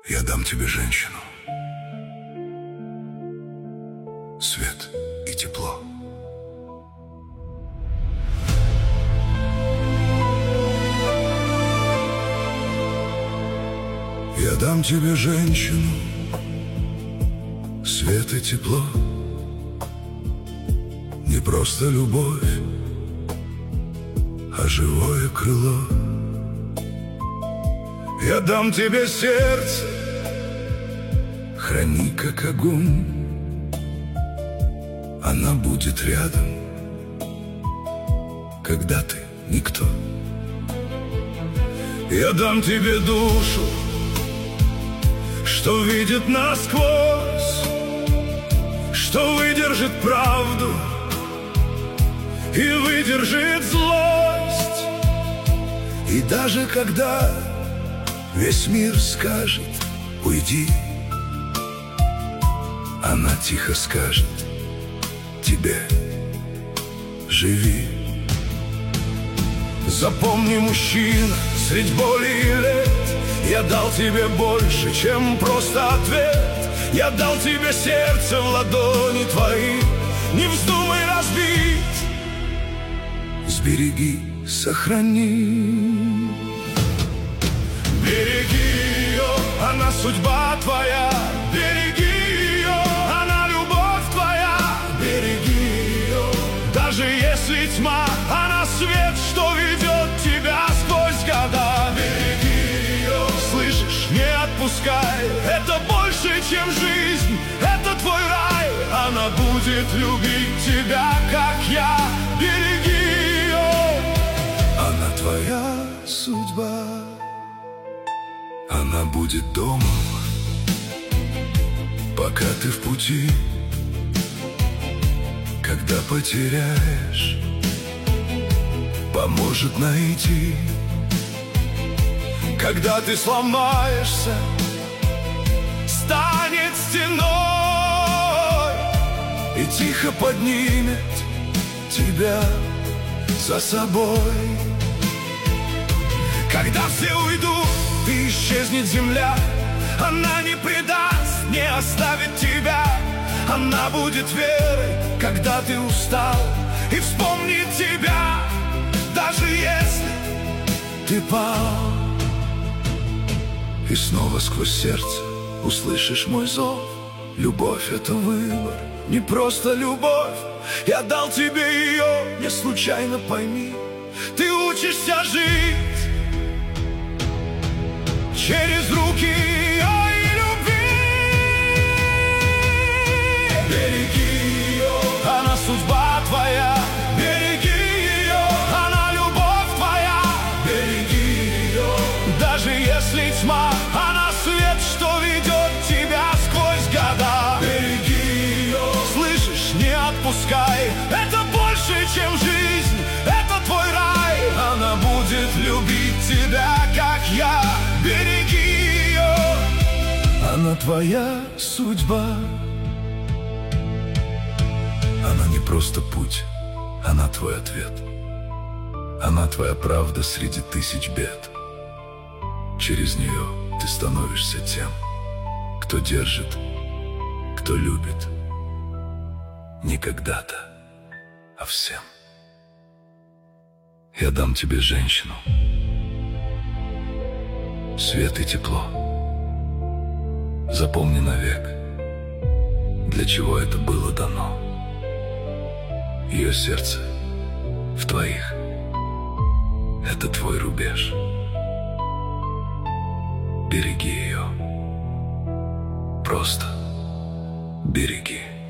Я дам тебе женщину, свет и тепло. Я дам тебе женщину, свет и тепло. Не просто любовь, а живое крыло. Я дам тебе сердце, храни как огонь. Она будет рядом, когда ты никто. Я дам тебе душу, что видит насквозь, что выдержит правду и выдержит злость. И даже когда весь мир скажет «Уйди», она тихо скажет тебе «Живи». Запомни, мужчина, средь боли и лет я дал тебе больше, чем просто ответ. Я дал тебе сердце в ладони твои, не вздумай разбить. Сбереги, сохрани. Береги ее, она судьба твоя. Береги ее, она любовь твоя. Береги ее, даже если тьма, она свет, что ведет тебя сквозь года. Береги ее, слышишь, не отпускай. Это больше, чем жизнь, это твой рай. Она будет любить тебя, как я. Береги ее, она твоя судьба. Она будет домом, пока ты в пути. Когда потеряешь, поможет найти. Когда ты сломаешься, станет стеной и тихо поднимет тебя за собой. Когда все уйдут и исчезнет земля, она не предаст, не оставит тебя. Она будет верой, когда ты устал, и вспомнит тебя, даже если ты пал. И снова сквозь сердце услышишь мой зов. Любовь — это выбор, не просто любовь. Я дал тебе ее, не случайно пойми. Ты учишься жить через руки ее и любви. Береги ее, она судьба твоя. Береги ее, она любовь твоя. Береги ее, даже если тьма, она свет, что ведет тебя сквозь года. Береги ее, слышишь, не отпускай. Это больше, чем жизнь, это твой рай. Она будет любить тебя, как я. Береги ее, она твоя судьба. Она не просто путь, она твой ответ. Она твоя правда среди тысяч бед. Через нее ты становишься тем, кто держит, кто любит. Не когда-то, а всем. Я дам тебе женщину, свет и тепло. Запомни навек, для чего это было дано. Ее сердце в твоих, это твой рубеж. Береги ее, просто береги.